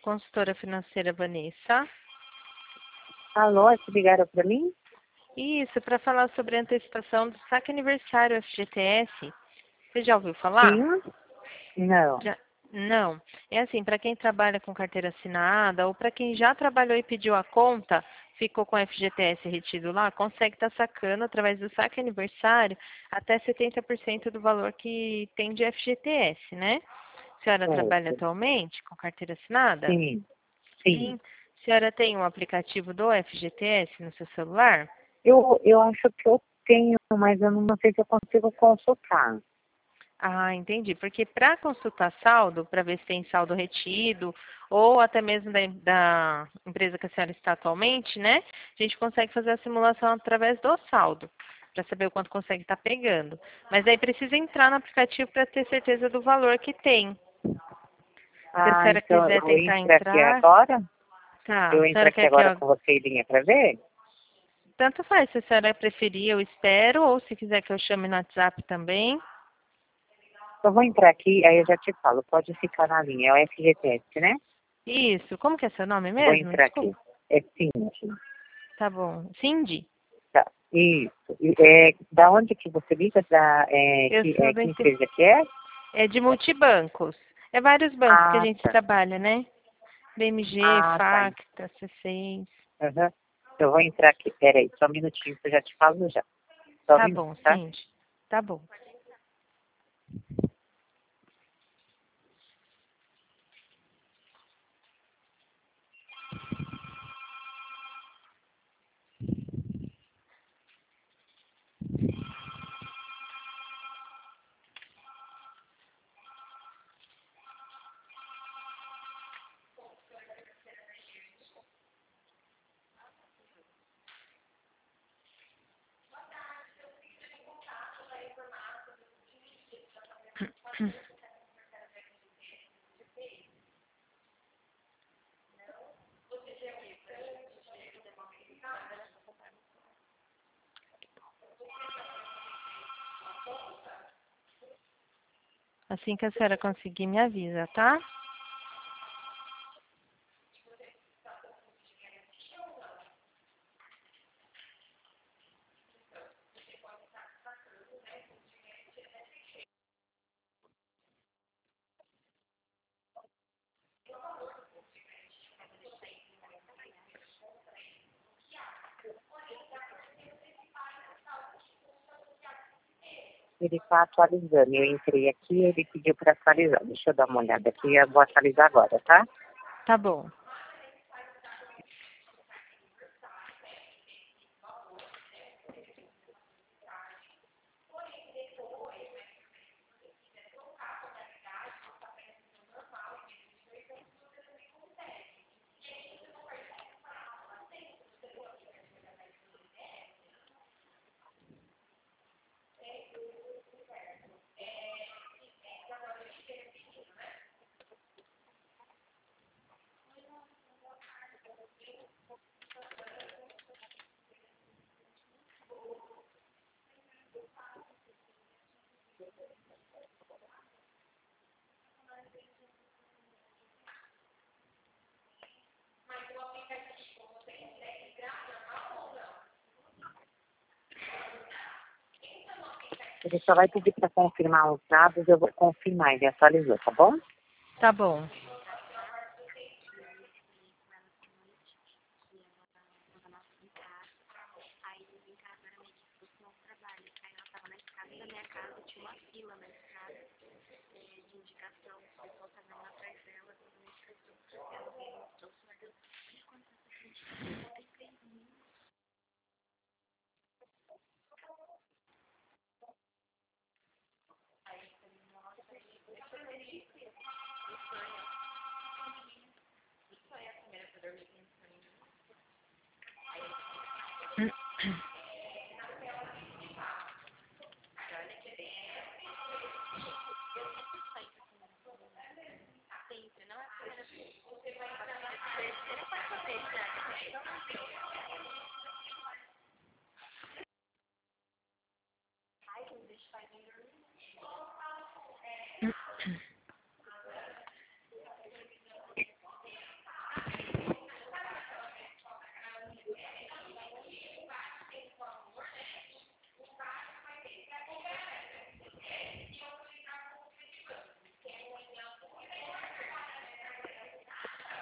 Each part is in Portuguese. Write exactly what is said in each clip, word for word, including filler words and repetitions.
consultora financeira Vanessa. Alô, te ligaram para mim? Isso, para falar sobre a antecipação do saque aniversário F G T S. Você já ouviu falar? Sim. Não. Já? Não. É assim, para quem trabalha com carteira assinada ou para quem já trabalhou e pediu a conta, ficou com o F G T S retido lá, consegue estar sacando através do saque aniversário até setenta por cento do valor que tem de F G T S, né? A senhora trabalha Certo. atualmente com carteira assinada? Sim. Sim. Sim. A senhora tem um aplicativo do F G T S no seu celular? Eu, eu acho que eu tenho, mas eu não sei se eu consigo consultar. Ah, entendi. Porque para consultar saldo, para ver se tem saldo retido, ou até mesmo da, da empresa que a senhora está atualmente, né? A gente consegue fazer a simulação através do saldo, para saber o quanto consegue estar pegando. Mas aí precisa entrar no aplicativo para ter certeza do valor que tem. Se a Ah, senhora então quiser eu tentar entro aqui entrar, agora? tá. Eu A entro senhora aqui quer que agora eu... com você e linha para ver? Tanto faz, se a senhora preferir, eu espero, ou se quiser que eu chame no WhatsApp também. Eu vou entrar aqui, aí eu já te falo. Pode ficar na linha. É o F G T S, né? Isso. Como que é seu nome Vou mesmo? entrar aqui. Desculpa. É Cindy. Tá bom. Cindy? Tá. Isso. E, é, da onde que você liga? Da, é, Eu que, sou é, da que Inter... empresa que é? É de multibancos. É vários bancos que a Ah, gente tá. trabalha, né? B M G, Ah, tá. Facta, C seis. Uhum. Eu vou entrar aqui. Peraí, só um minutinho que eu já te falo já. Só um Tá minuto, bom, tá? Cindy. Tá bom. Assim que a senhora conseguir, me avisa, tá? Ele está atualizando. Eu entrei aqui e ele pediu para atualizar. Deixa eu dar uma olhada aqui. Eu vou atualizar agora, tá? Tá bom. Ele só vai pedir para confirmar os dados. Eu vou confirmar. Ele atualizou, tá bom? Tá bom.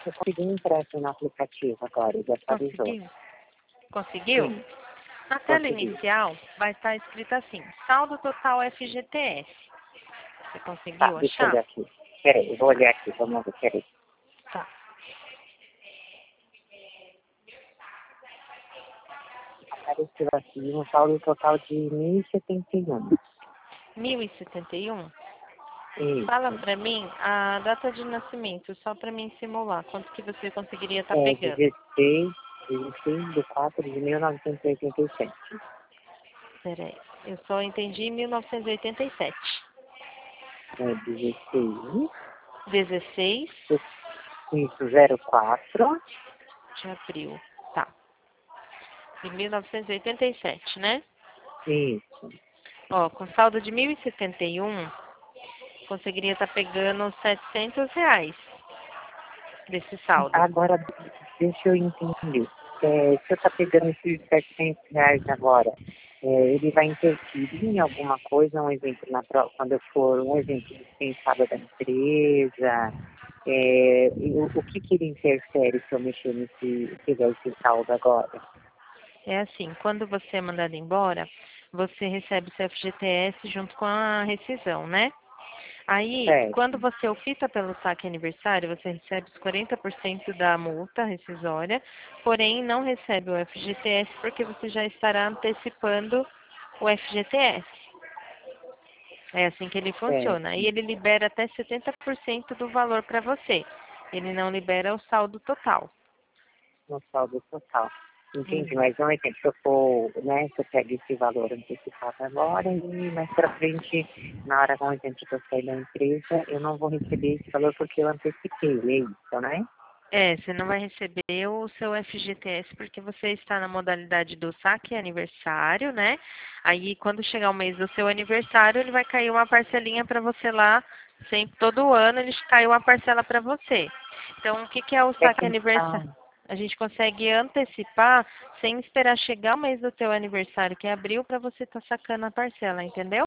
Eu consegui entrar aqui no aplicativo agora, ele atualizou. Conseguiu? Conseguiu? Sim, Na tela consegui. inicial vai estar escrito assim, saldo total F G T S. Você Tá, conseguiu deixa eu achar? olhar aqui. Peraí, eu vou olhar aqui, vamos ver, peraí. Tá. Apareceu aqui um saldo total de mil e setenta e um. mil e setenta e um? Fala Isso. pra mim a data de nascimento, só pra mim simular. Quanto que você conseguiria estar É pegando? dezesseis, dezesseis de quatro de mil novecentos e oitenta e sete. Peraí, eu só entendi mil novecentos e oitenta e sete. É dezesseis, dezesseis isso, zero quatro. de abril. Tá. De mil novecentos e oitenta e sete, né? Isso. Ó, com saldo de mil e setenta e um, conseguiria estar pegando setecentos reais desse saldo. Agora, deixa eu entender. É, se eu estou pegando esses setecentos reais agora, é, ele vai interferir em alguma coisa, um exemplo, na prova, quando eu for, um exemplo, dispensado da empresa, é, e o, o que que ele interfere se eu mexer nesse, pegar esse saldo agora? É assim, quando você é mandado embora, você recebe o seu F G T S junto com a rescisão, né? Aí, quando Certo. você opta pelo saque aniversário, você recebe os quarenta por cento da multa rescisória, porém não recebe o F G T S porque você já estará antecipando o F G T S. É assim que ele funciona. E Certo, ele libera até setenta por cento do valor para você. Ele não libera o saldo total. no saldo total. Entendi, Isso. mas um exemplo, se eu for, né, se eu pego esse valor antecipado agora e mais pra frente, na hora, um exemplo, que eu sair da empresa, eu não vou receber esse valor porque eu antecipei, é isso, né? É, você não vai receber o seu F G T S porque você está na modalidade do saque aniversário, né? Aí, quando chegar o mês do seu aniversário, ele vai cair uma parcelinha para você lá. Sempre, todo ano, ele cai uma parcela para você. Então, o que que é o É saque que, ah, aniversário? A gente consegue antecipar sem esperar chegar o mês do teu aniversário, que é abril, para você estar sacando a parcela, entendeu?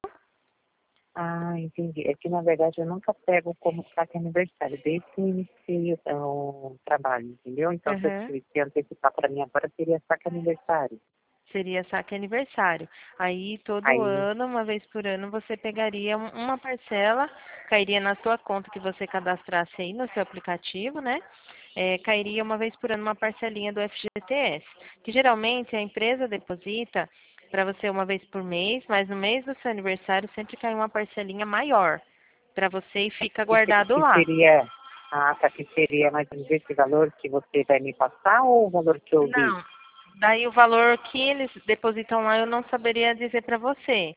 ah, entendi. É que, na verdade, eu nunca pego como saque aniversário, desde que eu iniciei o o trabalho, entendeu? Então, se eu Aham. tivesse que antecipar para mim agora, seria saque aniversário. Seria saque aniversário. Aí, todo Aí, ano, uma vez por ano, você pegaria um- uma parcela, cairia na sua conta que você cadastrasse aí no seu aplicativo, né? É, cairia uma vez por ano uma parcelinha do F G T S, que geralmente a empresa deposita para você uma vez por mês, mas no mês do seu aniversário sempre cai uma parcelinha maior para você e fica que, se- guardado que lá. seria, ah, tá, que seria mais ou menos esse valor que você vai me passar ou o valor que eu vi? Não, daí o valor que eles depositam lá eu não saberia dizer para você.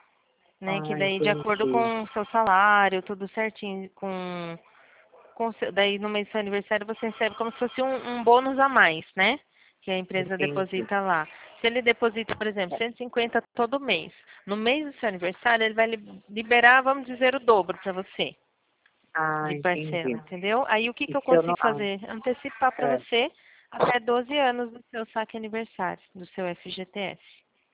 Né? Que Ah, daí de acordo entendi. com o seu salário, tudo certinho, com, com o seu- daí no mês do seu aniversário você recebe como se fosse um, um bônus a mais, né? Que a empresa Entendi. deposita lá. Se ele deposita, por exemplo, cento e cinquenta todo mês, no mês do seu aniversário ele vai li- liberar, vamos dizer, o dobro para você Ah, de parcela, entendi. entendeu? Aí o que E que eu se eu não. consigo Ah, fazer? Antecipar para é, você até doze anos do seu saque aniversário, do seu F G T S.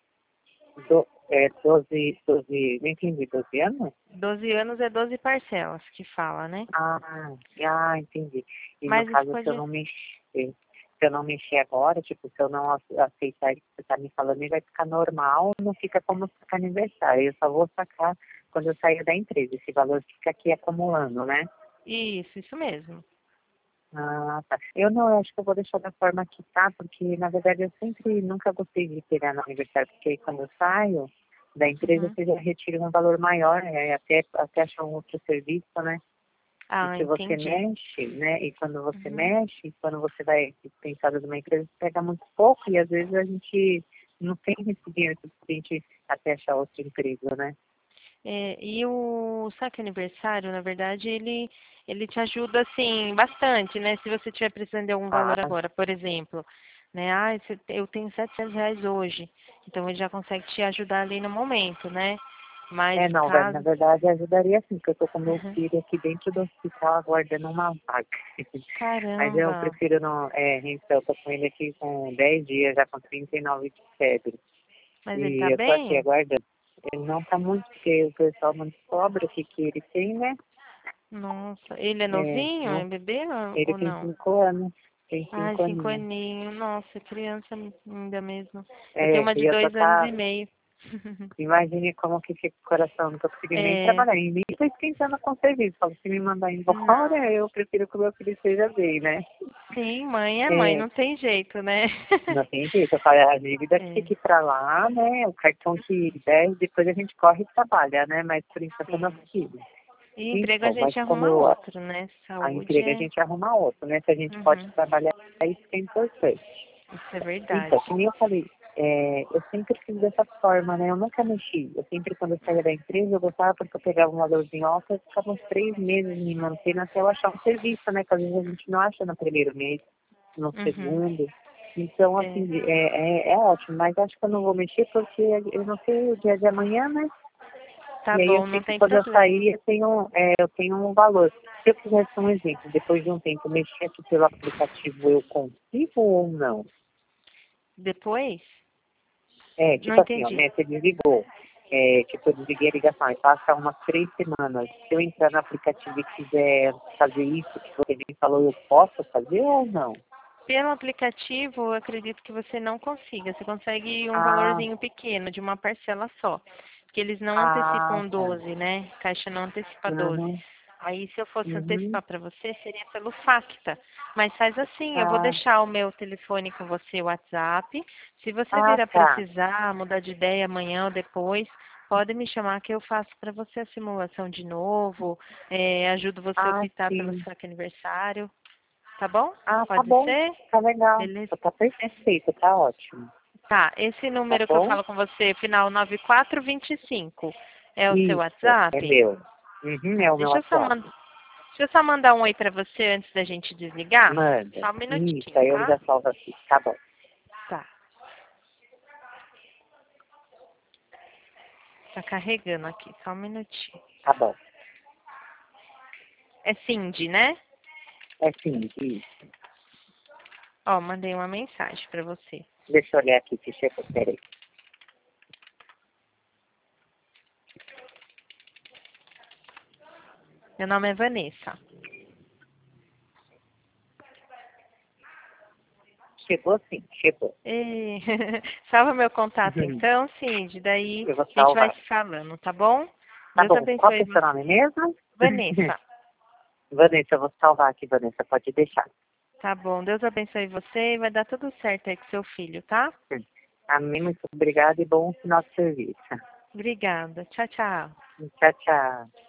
do, é doze, doze, não entendi, doze anos? Doze anos é doze parcelas que fala, né? Ah, ah, entendi. E no Mas isso caso, se eu pode. não mexer, se eu não mexer agora, tipo, se eu não ace- aceitar o que você está me falando, ele vai ficar normal, não fica como sacar aniversário. Eu só vou sacar quando eu sair da empresa. Esse valor fica aqui acumulando, né? Isso, isso mesmo. Ah, tá. Eu não, eu acho que eu vou deixar da forma que tá, porque na verdade eu sempre nunca gostei de pegar no aniversário, porque aí quando eu saio da empresa Uhum. você já retira um valor maior, né? Até, até achar um outro serviço, né? E Ah, se você entendi. mexe, né? E quando você Uhum. mexe, quando você vai pensar numa empresa, você pega muito pouco e às vezes a gente não tem esse dinheiro suficiente até achar outro emprego, né? É, e o saque aniversário, na verdade, ele, ele te ajuda, assim, bastante, né? Se você estiver precisando de algum valor Ah, agora, por exemplo, né? Ah, você- eu tenho setecentos reais hoje. Então, ele já consegue te ajudar ali no momento, né? Mas é, não, vai- na caso... verdade ajudaria sim, porque eu tô com meu Uhum. filho aqui dentro do hospital aguardando uma vaga. Mas eu Caramba! prefiro não, é, então, eu tô com ele aqui com dez dias, já com trinta e nove de febre. Mas ele tá E eu tô aqui bem? aguardando. Ele não tá muito, porque o pessoal não descobre o que que ele tem, né? Nossa, ele é É, novinho? É não, bebê ou ele ou tem não? cinco anos, tem Ai, cinco cinco aninhos. aninhos. Nossa, criança ainda mesmo. Eu tenho É, uma de e eu tô dois anos tá, e meio. imagine como que fica o coração, não tô conseguindo nem É, trabalhar, e nem tô esquentando com o serviço, falo, se me mandar não. embora, eu prefiro que o meu filho seja bem, né? Sim, mãe é mãe, É, não tem jeito, né? não tem jeito, eu falo, a dívida que É, fica pra lá, né? O cartão que der, depois a gente corre e trabalha, né? Mas por enquanto é nosso sim. filho. E emprego a Então, mas gente como arruma eu, outro, né? a Saúde emprego a é. gente arruma outro, né? Se a gente pode Uhum, trabalhar, é isso que é importante. isso é Então, verdade. que nem eu falei, é, eu sempre fiz dessa forma, né? Eu nunca mexi. Eu sempre, quando eu saía da empresa, eu gostava porque eu pegava um valorzinho alto, eu ficava uns três meses me mantendo até eu achar um serviço, né? Que às vezes a gente não acha no primeiro mês, no Uhum. segundo. Então, É. assim, é, é, é ótimo, mas acho que eu não vou mexer porque eu não sei o dia de amanhã, né? Tá E aí eu bom, sei não que tem quando eu problema. sair, eu tenho, é, eu tenho um valor. Se eu fizesse um exemplo, depois de um tempo, mexer aqui pelo aplicativo, eu consigo ou não? Depois? É, Não tipo assim, ó, entendi. né, você desligou. É, tipo, eu desliguei a ligação, aí passa umas três semanas. Se eu entrar no aplicativo e quiser fazer isso que você me falou, eu posso fazer ou não? Pelo aplicativo, eu acredito que você não consiga. Você consegue um Ah, valorzinho pequeno, de uma parcela só. Porque eles não ah, antecipam tá. doze, né? Caixa não antecipa doze. Uhum, Aí, se eu fosse uhum. antecipar para você, seria pelo Facta. Mas faz assim, eu vou Ah, deixar o meu telefone com você, o WhatsApp. Se você ah, vir a tá. precisar, mudar de ideia amanhã ou depois, pode me chamar que eu faço para você a simulação de novo. É, ajudo você a Ah, optar pelo sim. saque aniversário. Tá bom? Ah, tá Pode bom. ser? Tá legal. Beleza? Tá perfeito, tá ótimo. Tá, esse Tá número que eu bom? falo com você, final nove quatro dois cinco, é o seu Isso, é WhatsApp? meu. Uhum, Tá, é o meu deixa eu só, WhatsApp. man... deixa eu só mandar um oi pra você antes da gente desligar. Manda. Só um Isso, minutinho, aí eu tá? já salvo aqui. Tá bom. Tá, tá carregando aqui, só um minutinho. Tá bom. É Cindy, né? É sim, isso. Ó, mandei uma mensagem pra você. Deixa eu olhar aqui se chegou. Peraí. Meu nome é Vanessa. Chegou sim, chegou. E... Salva meu contato Uhum. então, Cindy, daí Eu vou a gente vai salvar. se falando, tá bom? Tá Deus bom. Qual que abençoe é o seu você. nome mesmo? Vanessa. Vanessa, eu vou salvar aqui, Vanessa. Pode deixar. Tá bom, Deus abençoe você e vai dar tudo certo aí com seu filho, tá? Hum. Amém, muito obrigada e bom final de serviço. Obrigada. Tchau, tchau. Tchau, tchau.